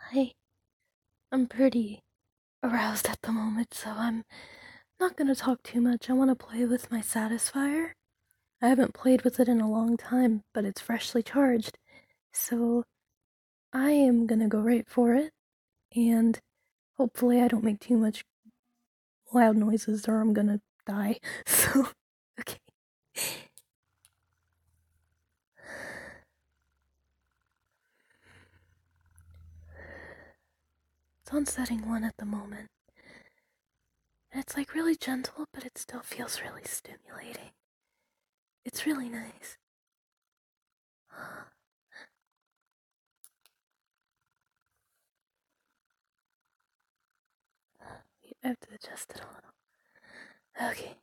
I'm pretty aroused at the moment, so I'm not gonna talk too much. I want to play with my Satisfier. I haven't played with it in a long time, but it's freshly charged, so I am gonna go right for it, and hopefully I don't make too much loud noises or I'm gonna die. So, okay. It's on setting 1 at the moment. And it's like really gentle, but it still feels really stimulating. It's really nice. I have to adjust it a little. Okay.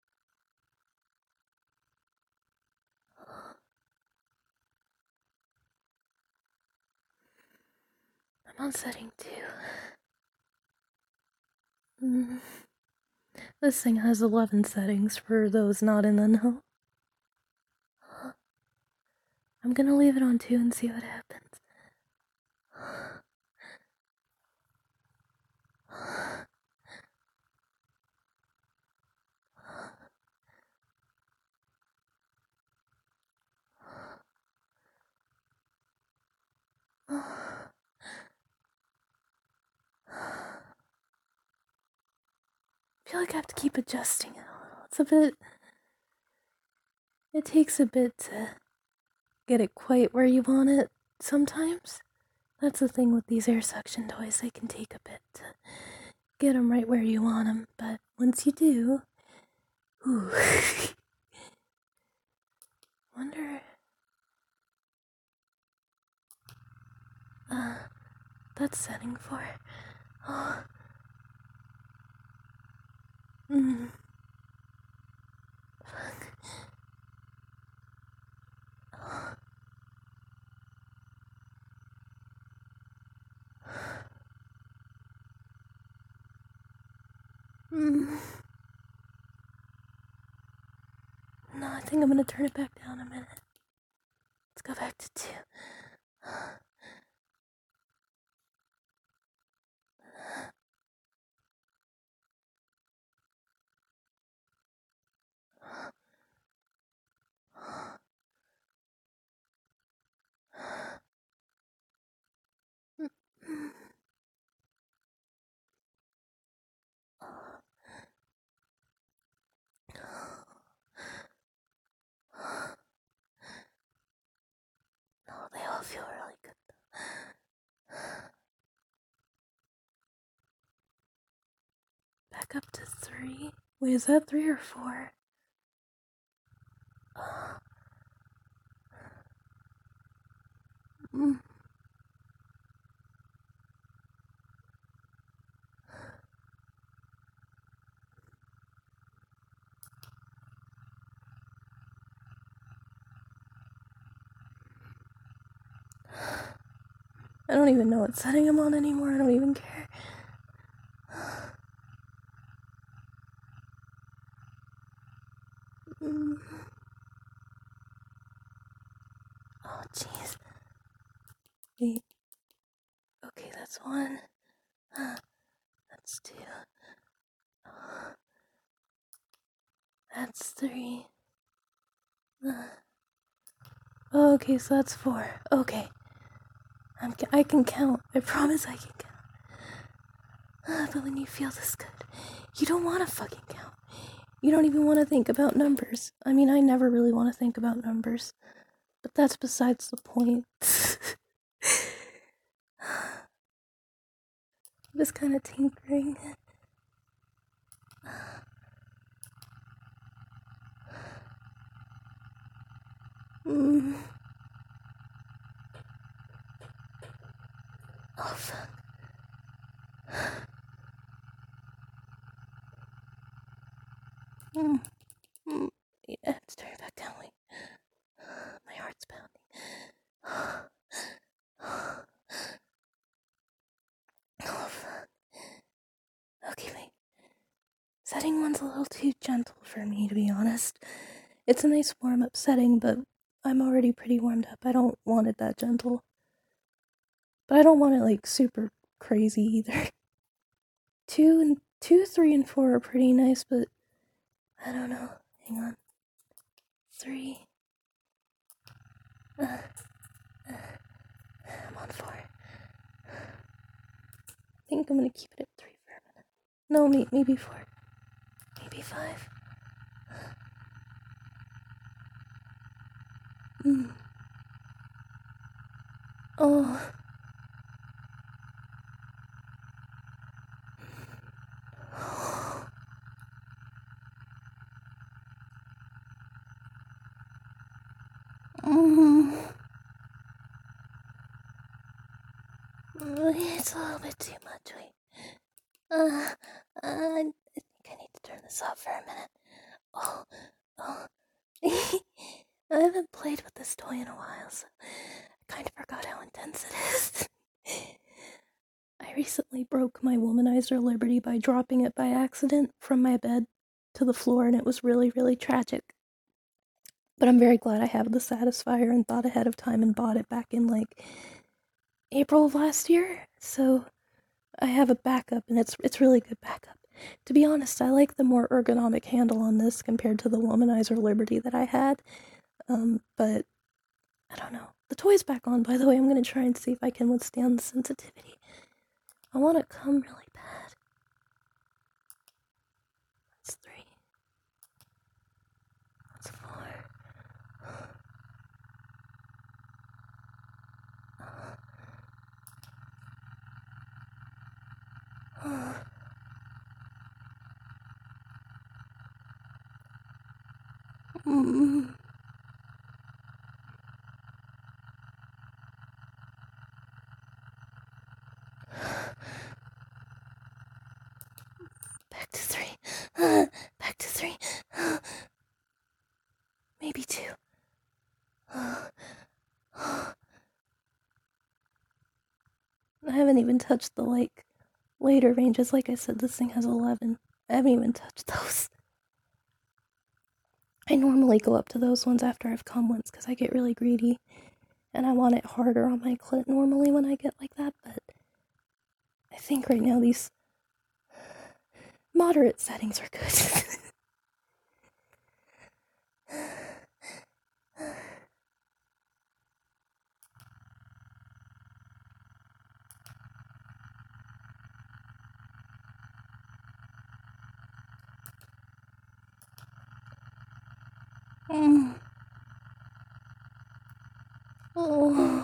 I'm on setting 2. This thing has 11 settings for those not in the know. I'm gonna leave it on 2 and see what happens. I feel like I have to keep adjusting it a little. It's a bit... It takes a bit to get it quite where you want it sometimes. That's the thing with these air suction toys. They can take a bit to get them right where you want them. But once you do... Ooh. Wonder... that's setting 4. Oh. Fuck. No, I think I'm gonna turn it back down a minute. Let's go back to 2. No, they all feel really good though. Back up to 3. Wait, is that 3 or 4? Mm. I don't even know what setting I'm on anymore. I don't even care. Oh, jeez. Wait. Okay, that's 1. That's 2. That's 3. Okay, so that's 4. Okay. I can count. I promise I can count. But when you feel this good, you don't want to fucking count. You don't even want to think about numbers. I mean, I never really want to think about numbers. But that's besides the point. Just kind of tinkering. Oh, fuck. Yeah, let's turn it back down. Wait. My heart's pounding. Oh, fuck. Okay, wait. Setting 1's a little too gentle for me, to be honest. It's a nice warm-up setting, but I'm already pretty warmed up. I don't want it that gentle. But I don't want it, like, super crazy either. 2, 3, and 4 are pretty nice, but I don't know. Hang on. 3. I'm on 4. I think I'm gonna keep it at 3 for a minute. No, maybe 4. Maybe 5. Oh. It's a little bit too much. Wait. I think I need to turn this off for a minute. Oh. I haven't played with this toy in a while, so I kind of forgot how intense it is. I recently broke my womanizer Liberty by dropping it by accident from my bed to the floor, and it was really, really tragic. But I'm very glad I have the Satisfier and thought ahead of time and bought it back in, like, April of last year. So I have a backup, and it's really good backup. To be honest, I like the more ergonomic handle on this compared to the Womanizer Liberty that I had. But I don't know. The toy's back on, by the way. I'm gonna try and see if I can withstand the sensitivity. I want to come really bad. That's 3. That's 4. Back to 3. Back to 3. Maybe 2. I haven't even touched the, like, later ranges. Like I said, this thing has 11. I haven't even touched those. I normally go up to those ones after I've come once because I get really greedy. And I want it harder on my clit normally when I get like that, but I think right now these moderate settings are good. Oh.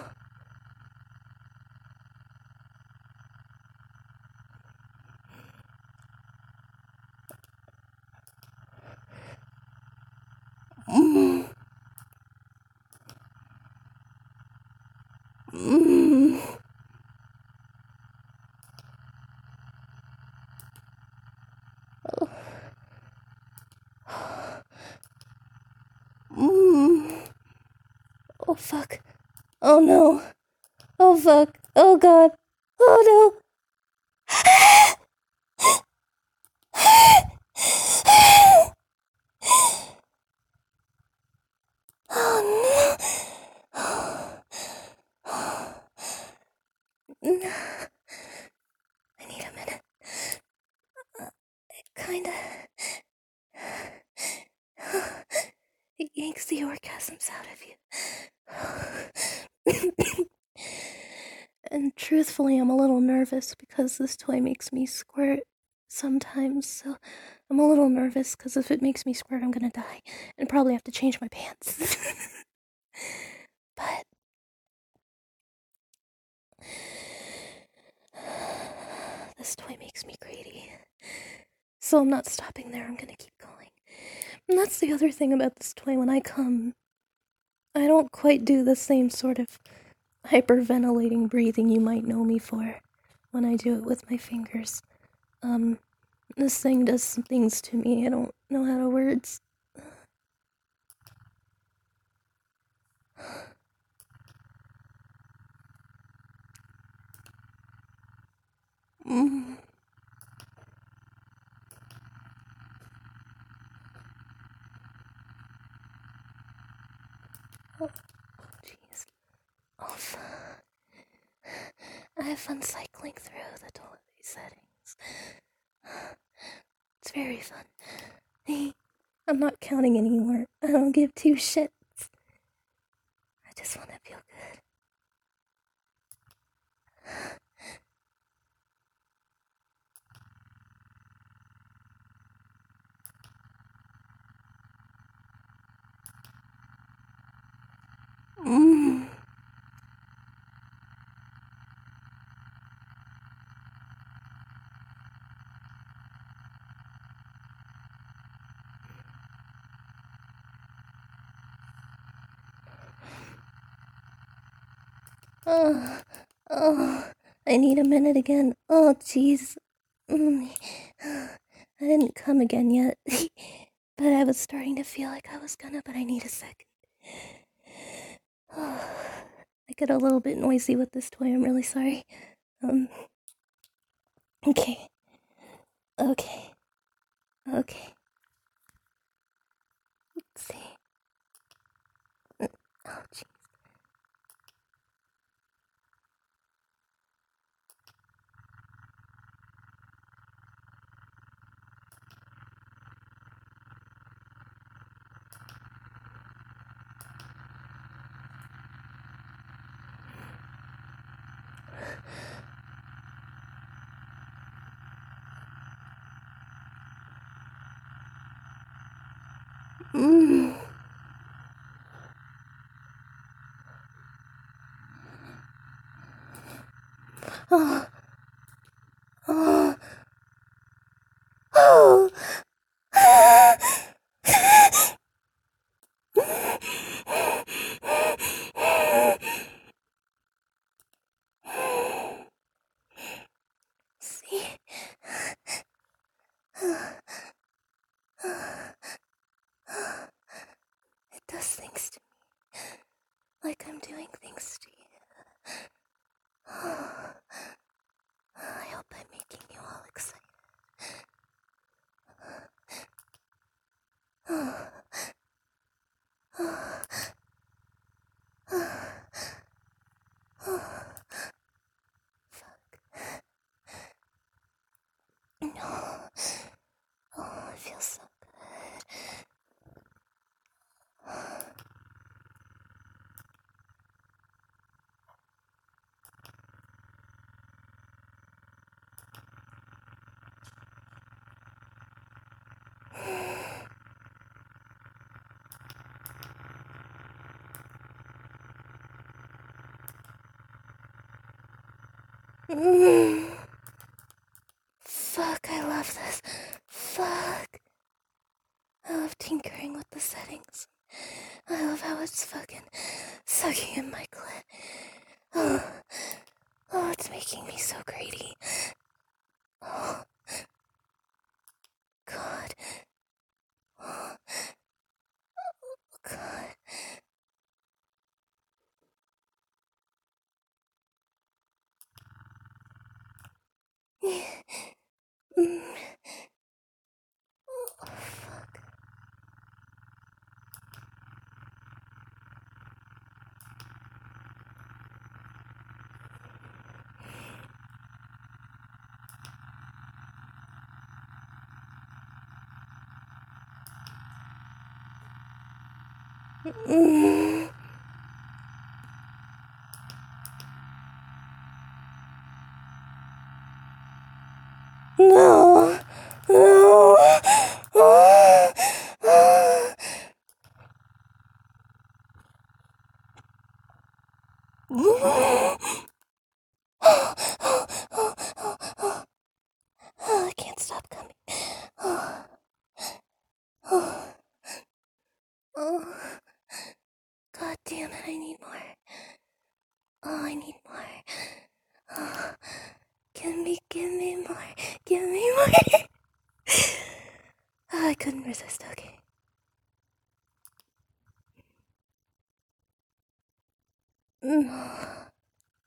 Oh fuck. Oh no. Oh fuck. Oh god. Oh no. Oh no. I need a minute. It kinda. It yanks the orgasms out of you. And truthfully, I'm a little nervous because this toy makes me squirt sometimes, so I'm a little nervous because if it makes me squirt, I'm gonna die and probably have to change my pants. But this toy makes me greedy. So I'm not stopping there, I'm gonna keep going. And that's the other thing about this toy. When I come, I don't quite do the same sort of hyperventilating breathing you might know me for when I do it with my fingers. This thing does some things to me I don't know how to words. Oh, jeez. Oh, fuck. have fun cycling through the Dolby settings. It's very fun. I'm not counting anymore. I don't give two shits. I just want to feel good. Mmm. Oh, I need a minute again. Oh, jeez. I didn't come again yet. But I was starting to feel like I was gonna, but I need a second. I get a little bit noisy with this toy, I'm really sorry. Okay. Okay. Okay. Let's see. Oh, jeez. Mmm. Oh. Oh. Oh. See? It does things to me. Like I'm doing things to you. I hope I'm making you all excited. Fuck. No. Oh, it feels so good. Fuck, I love this. Fuck. I love tinkering with the settings. I love how it's fucking sucking in my clit. Oh, it's making me so greedy. Oh, God. Oh, God. Mm. Oh, fuck. Mm. No. No. I can't stop coming. Oh, oh, oh. God damn it, I need more. Oh, I need more. Oh, give me more. Give me more. Oh, I couldn't resist, okay. Mm.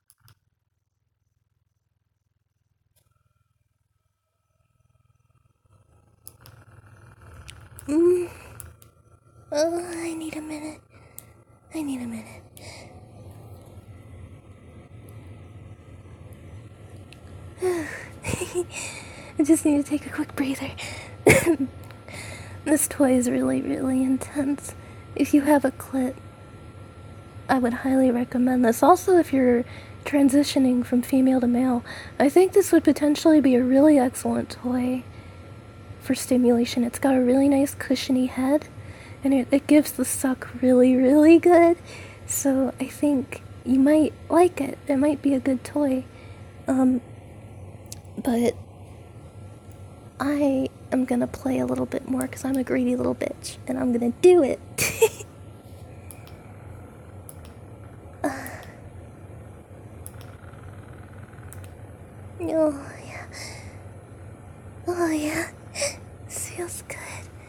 Mm. Oh, I need a minute. I need a minute. I just need to take a quick breather. This toy is really, really intense. If you have a clit, I would highly recommend this. Also, if you're transitioning from female to male, I think this would potentially be a really excellent toy for stimulation. It's got a really nice cushiony head, and it gives the suck really, really good. So I think you might like it. It might be a good toy. But I am gonna play a little bit more because I'm a greedy little bitch, and I'm gonna do it. Oh yeah. Oh yeah. This feels good.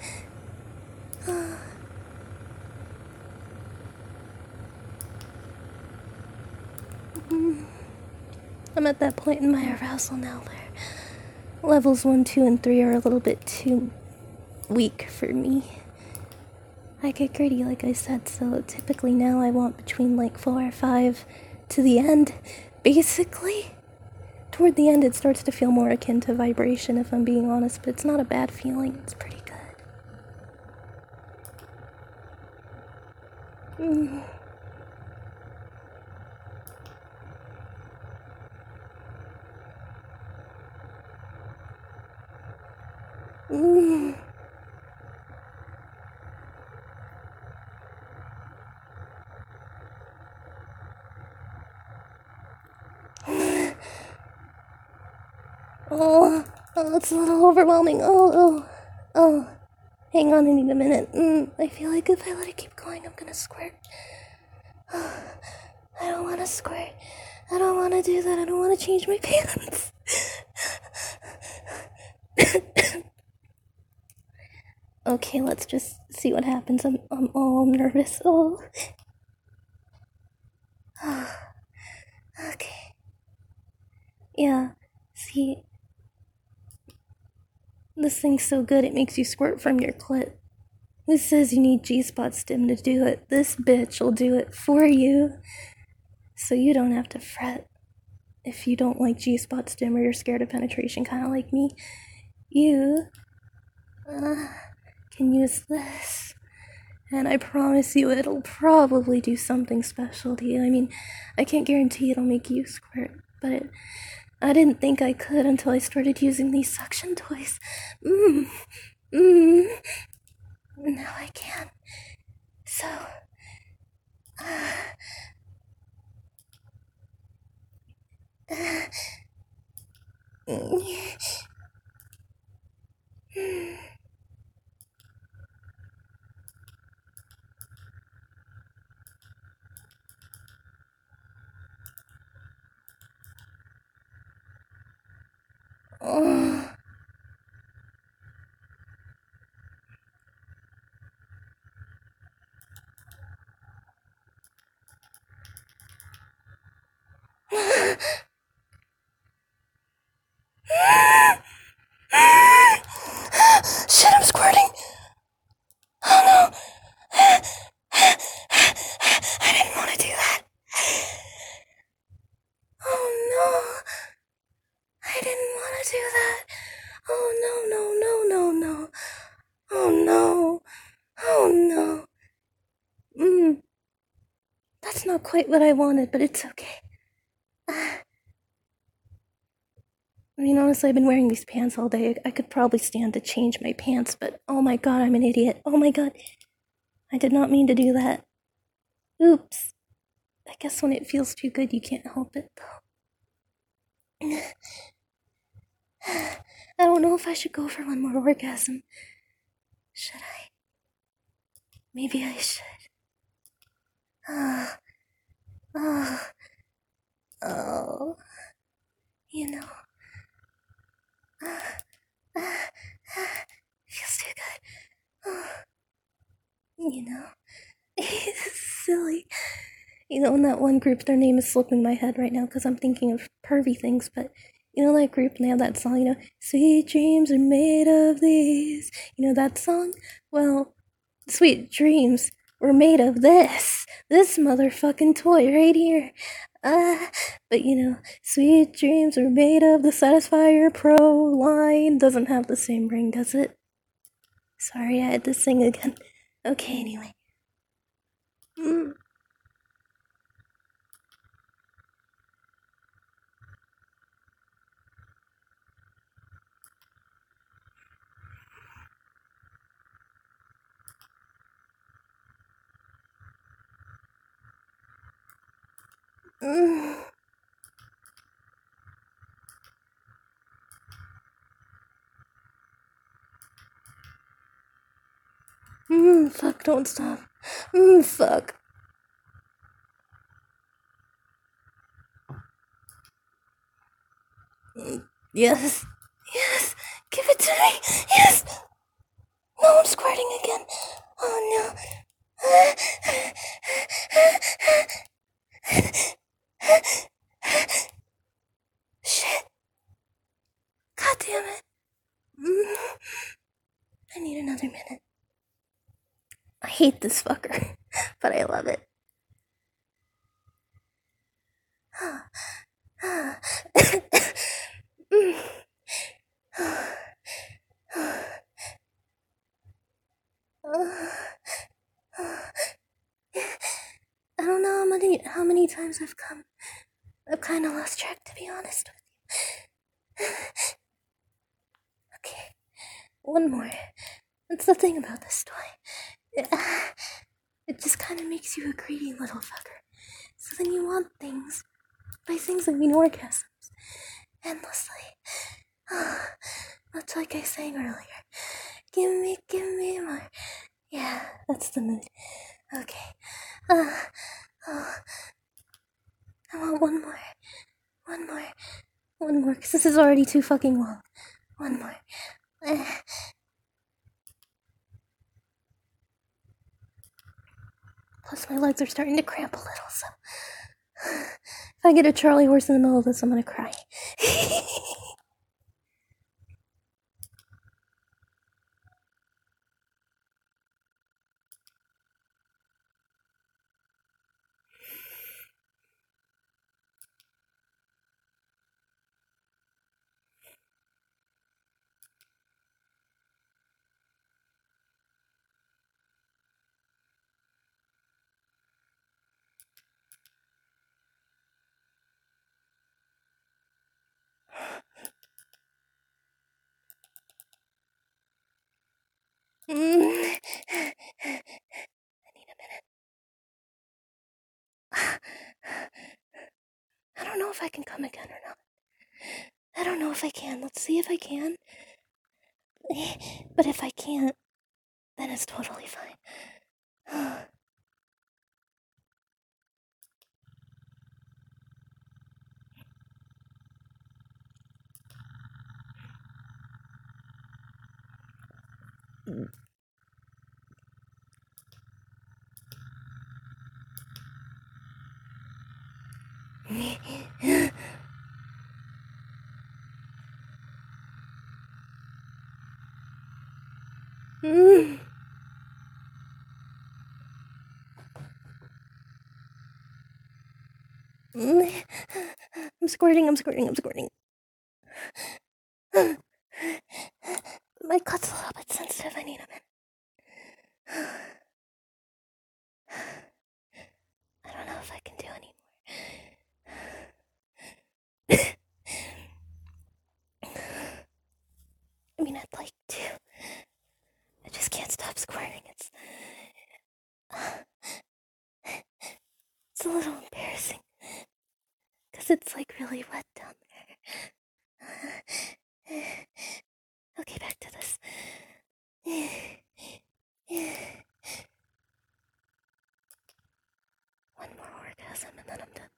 I'm at that point in my arousal now where levels 1, 2, and 3 are a little bit too weak for me. I get greedy, like I said, so typically now I want between like 4 or 5 to the end. Basically, toward the end it starts to feel more akin to vibration, if I'm being honest, but it's not a bad feeling. It's pretty good. Oh, it's a little overwhelming. Oh. Hang on, I need a minute. I feel like if I let it keep going, I'm gonna squirt. I don't wanna squirt. I don't wanna do that. I don't wanna change my pants. Okay, let's just see what happens. I'm all nervous. Oh. Okay. Yeah, see, this thing's so good it makes you squirt from your clit. Who says you need G-spot stim to do it? This bitch will do it for you. So you don't have to fret. If you don't like G-spot stim or you're scared of penetration, kind of like me, you can use this. And I promise you it'll probably do something special to you. I mean, I can't guarantee it'll make you squirt, but I didn't think I could until I started using these suction toys. Now I can. So, shit, I'm squirting. Oh no. I didn't want to do that. Oh no. I didn't want to do that. Oh no. Oh no. Oh no. That's not quite what I wanted, but it's okay. I mean, honestly, I've been wearing these pants all day. I could probably stand to change my pants, but oh my god, I'm an idiot. Oh my god. I did not mean to do that. Oops. I guess when it feels too good, you can't help it, though. I don't know if I should go for one more orgasm. Should I? Maybe I should. Oh. You know. Feels too good. You know. It's silly. You know, in that one group, their name is slipping my head right now because I'm thinking of pervy things, but you know that group, and they have that song, you know, Sweet Dreams Are Made of These. You know that song? Well, Sweet Dreams were made of this motherfucking toy right here. But Sweet Dreams Are Made of the Satisfier Pro line doesn't have the same ring, does it? Sorry, I had to sing again. Okay, anyway. Fuck, don't stop. Fuck. Yes. Yes. Give it to me. Yes. No, I'm squirting again. Oh no. Shit. God damn it. I need another minute. I hate this fucker, but I love it. I don't know how many times I've come. I've kind of lost track, to be honest with you. Okay, one more. That's the thing about this toy. It just kind of makes you a greedy little fucker. So then you want things. By things I mean orgasms. Endlessly. Much like I sang earlier. Give me more. Yeah, that's the mood. Okay. I want one more. One more, because this is already too fucking long. One more. Plus, my legs are starting to cramp a little, so. If I get a Charlie horse in the middle of this, I'm gonna cry. I need a minute. I don't know if I can come again or not. I don't know if I can. Let's see if I can. But if I can't, then it's totally fine. I'm squirting. My cut's a little bit sensitive. I need a minute. I don't know if I can do any more. I mean, I'd like to. I just can't stop squirting. It's a little embarrassing. Because it's like really wet down there. Okay, back to this. One more orgasm and then I'm done.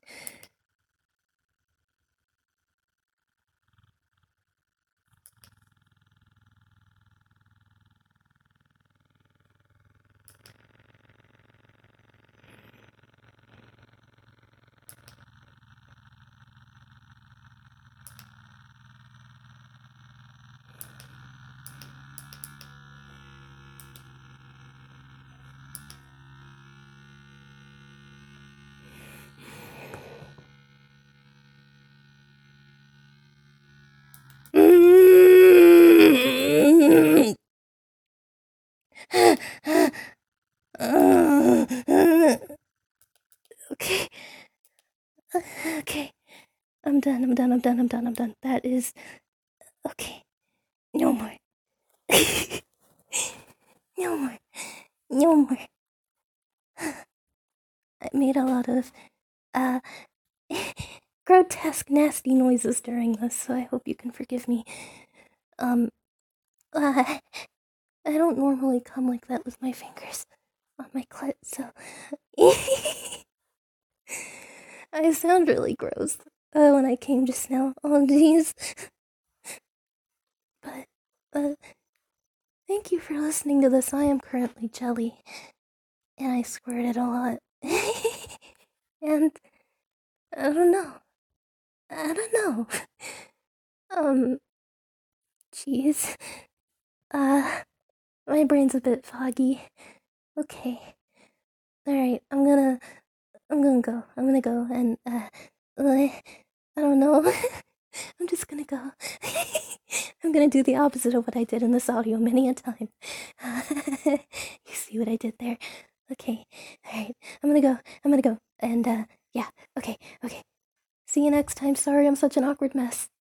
I'm done, I'm done, I'm done, I'm done, I'm done. That is... Okay. No more. No more. No more. I made a lot of, uh, grotesque, nasty noises during this, so I hope you can forgive me. Um, I don't normally come like that with my fingers on my clit, so... I sound really gross when I came just now. Oh, jeez. But, thank you for listening to this. I am currently jelly, and I squirted a lot. And, I don't know. I don't know. Um, jeez. My brain's a bit foggy. Okay. Alright, I'm gonna go. I'm gonna go and, I don't know. I'm just gonna go. I'm gonna do the opposite of what I did in this audio many a time. You see what I did there? Okay. Alright, I'm gonna go. I'm gonna go. And, yeah. Okay, okay. See you next time. Sorry I'm such an awkward mess.